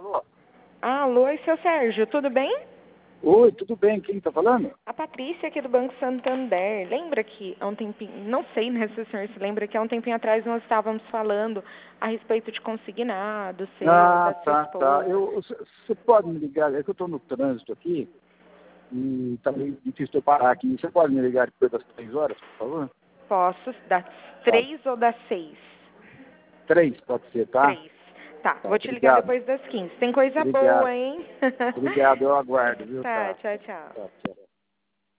Alô? Alô, e seu Sérgio, tudo bem? Oi, tudo bem? Quem está falando? A Patrícia aqui do Banco Santander. Lembra que há um tempinho, não sei, né, se o senhor se lembra que há um tempinho atrás nós estávamos falando a respeito de consignado, seu, da sua Tá. esposa. Você pode me ligar? É que eu estou no trânsito aqui e está meio difícil de eu parar aqui. Você pode me ligar depois das 3 horas, por favor? Posso, das Tá. 3 ou das 6? 3, pode ser, tá? 3. Tá, Tá, vou te ligar obrigado. depois das 15. Tem coisa Obrigado. boa, hein? Obrigado, eu aguardo, viu? Tá, Tá. tchau, tchau. Tchau.